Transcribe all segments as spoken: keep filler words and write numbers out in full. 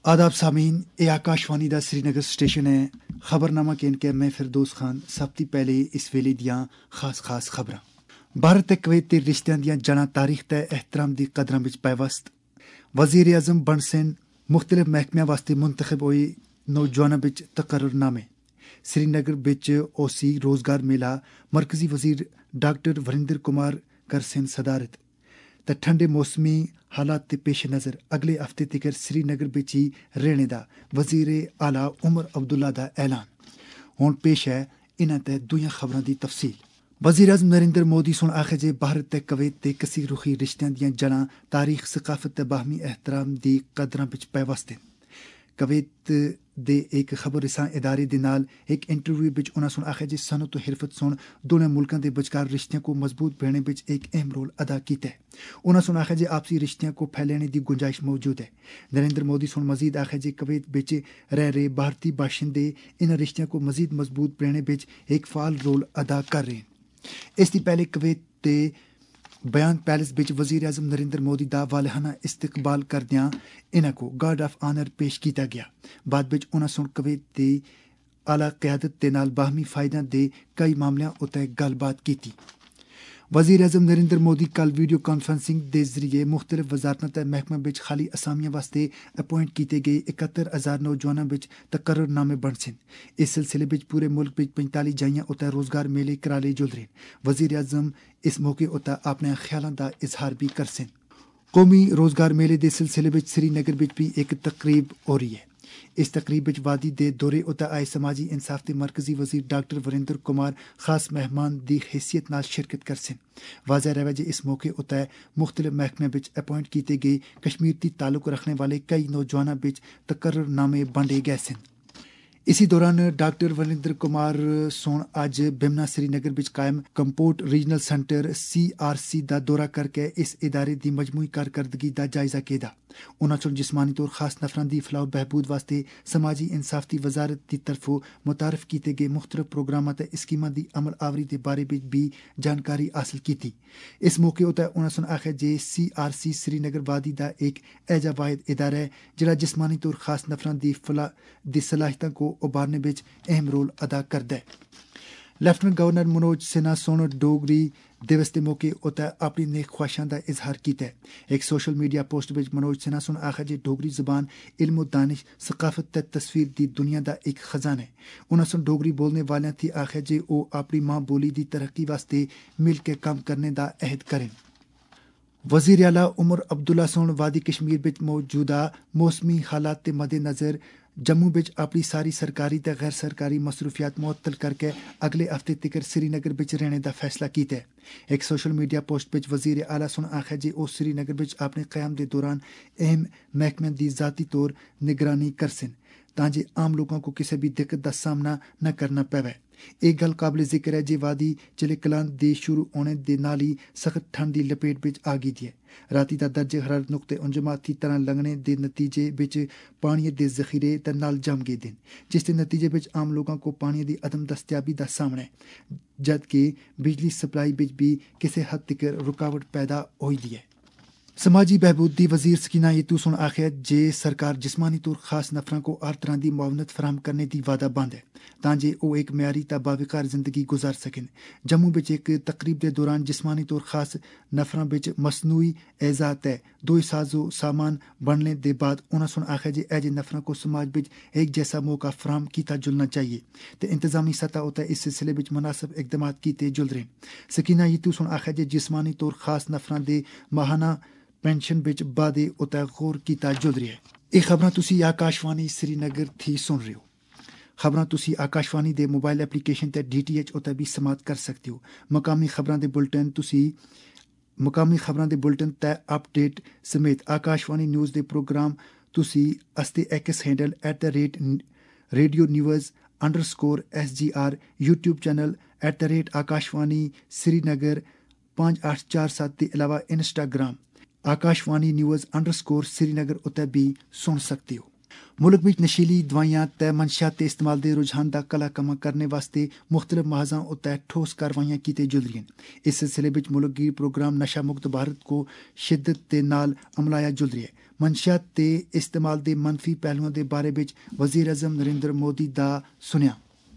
आदाब सामीन, ए आकाशवाणी दा श्रीनगर स्टेशन है। खबरनामा के इनके मैं फिरदौस खान। सब तो पहले इस वेले दियां खास खास खबरां। भारत ते कुवैत दे रिश्तियां दियां जड़ां तारीख ते एहतराम दी कदरां विच पैवस्त। वज़ीर आज़म बण सिंह मुख्तलिफ महकमियां वास्ते मुंतखब होए नौजवानां विच तकर्रुरनामे। श्रीनगर विच ओसी रोजगार मेला मरकजी वज़ीर डॉक्टर वरिंदर कुमार करसन सदारत। ते ठंडे मौसमी हालात के पेश नज़र अगले हफ्ते तक श्रीनगर बिच ही रहने दा वज़ीर आला उमर अब्दुल्ला दा ऐलान। हुण पेश है इन्हां ते दूइयां खबरां दी तफसील। वज़ीर आज़म नरेंद्र मोदी सुन आखे जे भारत ते कुवैत ते कसीर रुखी रिश्तियां दियां जड़ां तारीख सकाफत ते बाहमी एहतराम दी कदरां विच पैवस्त हैं। कुवैत दे एक खबर रिसां इदारे दे नाल एक इंटरव्यू विच उन्हां सुन आखे जे सनत तो हिरफत सुन दोनों मुल्कां दे बचकार रिश्तियां को मजबूत बनाने विच एक अहम रोल अदा कीता है। उन्हां सुन आखे जे आपसी रिश्तियां को फैलाने दी गुंजाइश मौजूद है। नरेंद्र मोदी सुन मजीद आखे जे कुवैत विच रह रहे भारतीय बाशिंदे इन रिश्तियां को मजीद मजबूत बनाने विच एक फाल रोल अदा कर रहे हैं। इससे पहले कुवैत दे बयान पैलेस विच वज़ीर आज़म नरेंद्र मोदी दा वालहाना इस्तकबाल करदियां इन्हां को गार्ड ऑफ ऑनर पेश किया गया। बाद विच उन्हां सुन कुवैत दी आला क़यादत दे नाल बाहमी फायदा दे कई मामलियां उत्ते गलबात की। वज़ीर आज़म नरेंद्र मोदी कल वीडियो कॉन्फ्रेंसिंग के जरिए मुख्तलिफ वजारतां ते महकमा विच खाली असामियां वास्ते अपॉइंट किए गए इकहत्तर हज़ार नौजवानों विच तकर्रुरनामे बण सन। इस सिलसिले विच पूरे मुल्क विच पैंताली जाइयां उत्ते रोजगार मेले कराले जुल रहे। वज़ीर आज़म इस मौके उत्ते अपने ख्यालां दा इजहार भी करसन। कौमी रोजगार मेले के सिलसिले विच श्रीनगर विच भी एक तकरीब हो रही है। इस तकरीब विच वादी दे दौरे उत्ते आए समाजी इंसाफ के मरकजी वज़ीर डॉक्टर वरिंदर कुमार खास मेहमान की हैसियत नाल शिरकत करसन। वाज़ह रहे जे इस मौके उत्ते मुख्तलिफ महकमे विच अपॉइंट किए गए कश्मीर की ताल्लुक रखने वाले कई नौजवानों विच तकर्रुरनामे बंडे गए सन। इसी दौरान डॉक्टर वरिंदर कुमार सोन आज बिमना श्रीनगर विच कायम कंपोर्ट regional centre C R C का दौरा करके इस इदारे की मजमूई कारकर्दगी का जायजा किया। उन्होंने सुन जिस्मानी तौर खास नफरां की फलाह बहबूद वास्ते समाजी इंसाफ की वजारत की तरफों मुतारफ किए गए मुख्तलिफ प्रोग्रामां ते स्कीमां की अमल आवरी के बारे में भी जानकारी हासिल की। इस मौके उत्ते उन्होंने सुन आखे जे सी आर सी श्रीनगर वादी का एक ऐजा वाहिद इदारा है जिहड़ा जिस्मानी तौर खास नफरां की फलाह की सलाहियतां को उभारने विच अहम रोल अदा करदा है। लेफ्टिनेंट गवर्नर मनोज सिन्हा सोन डोगरी दिवस के मौके उत्ते अपनी नेक ख्वाहिशां का इजहार किया। एक सोशल मीडिया पोस्ट विच मनोज सिन्हा सुन आखा जे डोगरी जबान इल्म दानिश सकाफत ते तस्वीर दी दुनिया का एक खजाना है। उन्होंने सुन डोगरी बोलने वाले थी आखा जे वो अपनी मां बोली की तरक्की वास्ते मिल के काम करने का अहद करें। वज़ीर आला उमर अब्दुल्ला सोन वादी कश्मीर विच मौजूदा मौसमी हालात के मद्देनज़र जम्मू विच अपनी सारी सरकारी ते गैर सरकारी मसरूफियात मुअत्तल करके अगले हफ्ते तक श्रीनगर विच रहने का फैसला किया है। एक सोशल मीडिया पोस्ट विच वज़ीर आला सुन आखा जे ओ श्रीनगर विच अपने क़याम के दौरान अहम महकमे की ज़ाती तौर निगरानी करसन ताकि आम लोगों को किसी भी दिक्कत का सामना न करना पवे। एक गल काबिल जिक्र है जे वादी चिले कलान दे शुरू होने दे नाल ही सख्त ठंड की लपेट विच आ गई है। राती दा दर्जे हरारत नुकते उंजमात की तरह लगने के नतीजे विच पानी के जखीरे ते नाल जम गए दिन, जिसके नतीजे विच आम लोगों को पानी की अदम दस्तयाबी का सामना है, जबकि बिजली सप्लाई विच भी किसी हद तक रुकावट पैदा हुई है। समाजी बहबूदी वजीर सकीना यतू सुन आखिया जे सरकार जिस्मानी तौर खास नफरां को हर तरह की मुआवनत फराहम करने की वादा बंद है ताकि वो एक म्यारी ता बाविकार जिंदगी गुजार सकें। जम्मू विच एक तकरीब के दौरान जिस्मानी तौर खास नफरां विच मसनूई एजात है दो साजो सामान बनने के बाद उन्होंने सुन आखिया जे ऐजे नफरां को समाज विच एक जैसा मौका फराहम किया जुलना चाहिए तो इंतजामी सतह होता है इस सिलसिले विच मुनासिब इकदाम किए जुल रहे। सकीना यतू सुन आखिया जे जिस्मानी तौर खास नफरां दे माहाना पेंशन विच बादे उत्ते गौर किया जुल रहा है। ये खबरां तुसी आकाशवाणी श्रीनगर थी सुन रहे हो। खबरां तुसी आकाशवाणी दे मोबाइल एप्लीकेशन ते डी टी एच उत्ते भी समात कर सकते हो। मकामी खबरां दे बुलेटिन तुसी मकामी खबरां दे बुलेटिन ते अपडेट समेत आकाशवाणी न्यूज़ दे प्रोग्राम तुसी अस्ते X handle at the rate radio news underscore S G R YouTube channel at the rate Akashvani Srinagar पाँच आठ चार सात के अलावा Instagram Akashvani news underscore Srinagar उत्ते भी सुन सकते हो। मुल्क विच नशीली दवाइयां ते मनशियात दे इस्तेमाल दे रुझान दा कला कमा करने वास्ते मुख्तलिफ महाजां उत्ते ठोस कार्रवाइयां कीते जुल रही हैं। इस सिलसिले विच मुल्क गी प्रोग्राम नशा मुक्त भारत को शिद्दत दे नाल अमलाया जुल रही है। मनशियात दे इस्तेमाल दे मनफी पहलुओं दे बारे विच वजीर आज़म नरेंद्र मोदी दा सुनिया।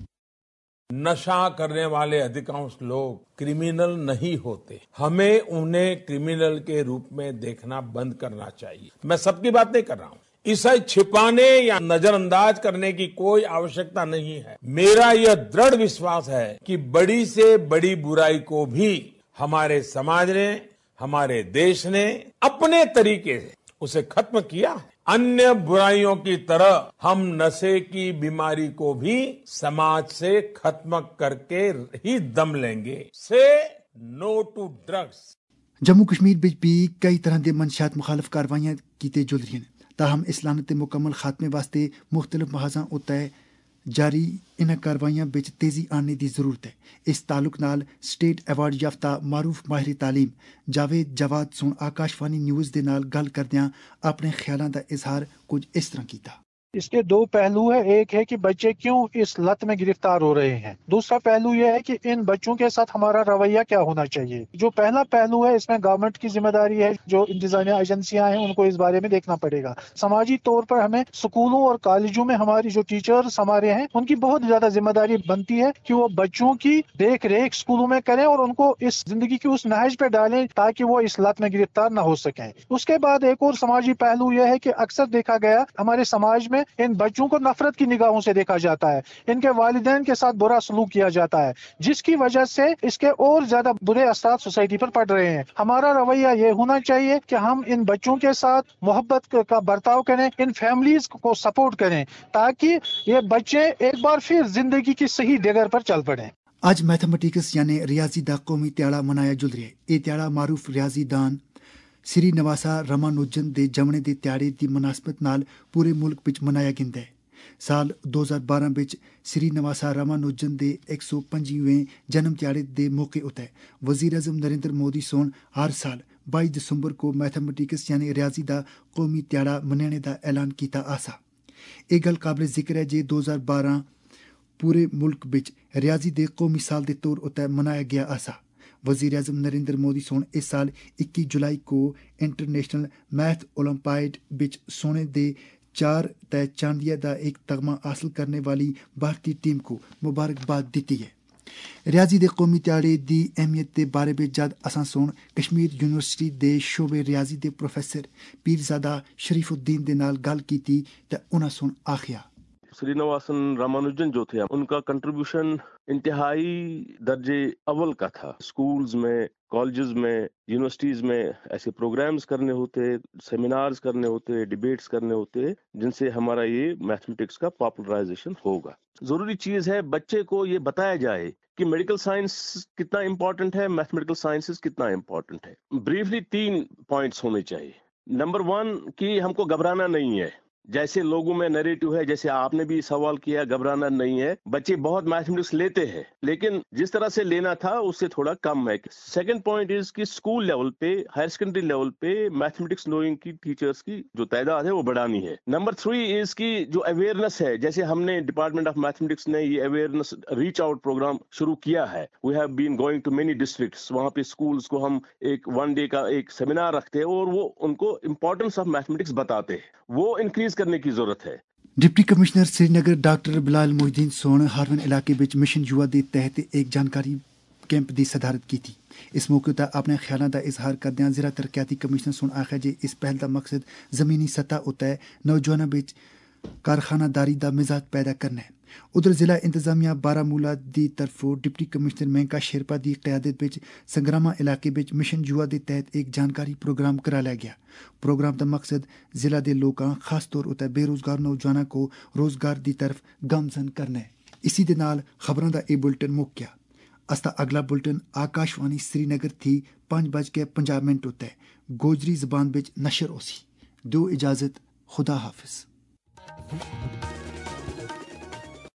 नशा करने वाले अधिकांश लोग क्रिमिनल नहीं होते, हमें उन्हें क्रिमिनल के रूप में देखना बंद करना चाहिए। मैं सबकी बात नहीं कर रहा हूं, इसे छिपाने या नजरअंदाज करने की कोई आवश्यकता नहीं है। मेरा यह दृढ़ विश्वास है कि बड़ी से बड़ी बुराई को भी हमारे समाज ने, हमारे देश ने अपने तरीके से उसे खत्म किया है। अन्य बुराइयों की तरह हम नशे की बीमारी को भी समाज से खत्म करके ही दम लेंगे। Say no to drugs. Jammu Kashmir विच भी कई तरह के मनशियात मुखालफ कार्रवाइयां कीते जुल रही हैं। ताहम इस लानत के मुकम्मल खात्मे वास्ते मुख्तलिफ महाजां उत्ते जारी इन कार्रवाइयां विच तेजी आने की जरूरत है। इस ताल्लुक नाल स्टेट अवार्ड याफ्ता मारूफ माहिर तालीम जावेद जवाद सुन आकाशवाणी न्यूज़ दे नाल गल करदियां अपने ख्यालां दा इजहार कुछ इस तरह कीता। इसके दो पहलू है। एक है कि बच्चे क्यों इस लत में गिरफ्तार हो रहे हैं। दूसरा पहलू यह है कि इन बच्चों के साथ हमारा रवैया क्या होना चाहिए। जो पहला पहलू है, इसमें गवर्नमेंट की जिम्मेदारी है, जो इंतजामिया एजेंसियां हैं उनको इस बारे में देखना पड़ेगा। समाजी तौर पर हमें स्कूलों और कॉलेजों में हमारी जो टीचर्स हमारे हैं उनकी बहुत ज्यादा जिम्मेदारी बनती है कि वो बच्चों की देख रेख स्कूलों में करें और उनको इस जिंदगी की उस नहज पे डालें ताकि वो इस लत में गिरफ्तार न हो सकें। उसके बाद एक और समाजी पहलू यह है कि अक्सर देखा गया हमारे समाज में इन बच्चों को नफरत की निगाहों से देखा जाता है, इनके वालिदैन के साथ बुरा सलूक किया जाता है, जिसकी वजह से इसके और ज्यादा बुरे असर सोसाइटी पर पड़ रहे हैं। हमारा रवैया ये होना चाहिए कि हम इन बच्चों के साथ मोहब्बत का बर्ताव करें, इन फैमिलीज को सपोर्ट करें ताकि ये बच्चे एक बार फिर जिंदगी की सही डगर पर चल पड़े। आज मैथमेटिक्स यानी रियाजी दा कौमी त्याड़ा मनाया जुल रहा है। ये त्याड़ा मारूफ रियाजी दान श्री नवासा रामानुजन दे जमने दे त्याड़े दी मुनासबत नाल पूरे मुल्क विच मनाया गिंदा है। साल दो हज़ार बारह विच श्री नवासा रामानुजन दे एक सौ पंजीवें जन्म त्याड़े दे मौके उत्ते वजीर आज़म नरेंद्र मोदी सोन हर साल बाईस दिसंबर को मैथमेटिक्स यानी रियाजी दा कौमी त्याड़ा मनाने दा ऐलान कीता आसा। एक गल काबिल जिक्र है जे दो हज़ार बारह पूरे मुल्क विच रियाजी दे कौमी साल दे तौर उत्ते मनाया गया आसा। वजीर आज़म नरेंद्र मोदी सोन इस साल इक्कीस जुलाई को इंटरनेशनल मैथ ओलंपियाड विच सोने दे चार तय चांदिया दा एक तगमा हासिल करने वाली भारतीय टीम को मुबारकबाद दी है। रियाजी दे कौमी त्याड़े दी अहमियत दे बारे में जद असां सोन कश्मीर यूनिवर्सिटी दे शोबे रियाजी दे प्रोफेसर पीरजादा शरीफुद्दीन दे नाल गल कीती ते उन्हां सोन आखिया श्रीनिवासन रामानुजन जो थे उनका कंट्रीब्यूशन इंतहाई दर्जे अव्वल का था। स्कूल्स में, कॉलेजेस में, यूनिवर्सिटीज में ऐसे प्रोग्राम्स करने होते, सेमिनार्स करने होते, डिबेट्स करने होते जिनसे हमारा ये मैथमेटिक्स का पॉपुलराइजेशन होगा। जरूरी चीज है बच्चे को ये बताया जाए कि मेडिकल साइंस कितना इंपॉर्टेंट है, मैथमेटिकल साइंसेस कितना इंपॉर्टेंट है। ब्रीफली तीन पॉइंट्स होने चाहिए। नंबर वन कि हमको घबराना नहीं है। जैसे लोगों में नैरेटिव है, जैसे आपने भी सवाल किया, घबराना नहीं है। बच्चे बहुत मैथमेटिक्स लेते हैं लेकिन जिस तरह से लेना था उससे थोड़ा कम है। सेकंड पॉइंट इज कि स्कूल लेवल पे, हायर सेकेंडरी लेवल पे मैथमेटिक्स नोइंग की टीचर्स की जो तादाद है वो बढ़ानी है। नंबर थ्री इज की जो अवेयरनेस है, जैसे हमने डिपार्टमेंट ऑफ मैथमेटिक्स ने ये अवेयरनेस रीच आउट प्रोग्राम शुरू किया है। We have been going to many districts, वहां पे स्कूल्स को हम एक वन डे का एक सेमिनार रखते हैं और वो उनको इंपॉर्टेंस ऑफ मैथमेटिक्स बताते हैं। वो इंक्रीज करने की जरूरत है। Deputy commissioner Srinagar doctor Bilal Mohiuddin सोन हारवन इलाके विच मिशन युवा दे तहत एक जानकारी कैंप की सदारत की थी। इस मौके पर अपने ख्यालों का इजहार करदे जिला तरक्याती कमिश्नर सोन आखिया जे इस पहल का मकसद जमीनी सतह उत्ते नौजवानों विच कारखानादारी का मिजाज पैदा करना है। उधर जिला इंतजामिया बारामूला की तरफों डिप्टी कमिश्नर मेनका शेरपा की क्यादत विच संग्रामा इलाके विच मिशन युवा के तहत एक जानकारी प्रोग्राम कराया गया। प्रोग्राम का मकसद जिला के लोगों खास तौर उत्ते बेरोजगार नौजवानों को रोजगार की तरफ गामजन करना है। इसी दे नाल खबरों का यह बुलेटिन मुक गया। अस्ता अगला बुलेटिन आकाशवाणी श्रीनगर थी पांच बज के पंजाब मिनट उत्ते गोजरी जबान विच नशर होसी। दो इजाजत, खुदा हाफिज।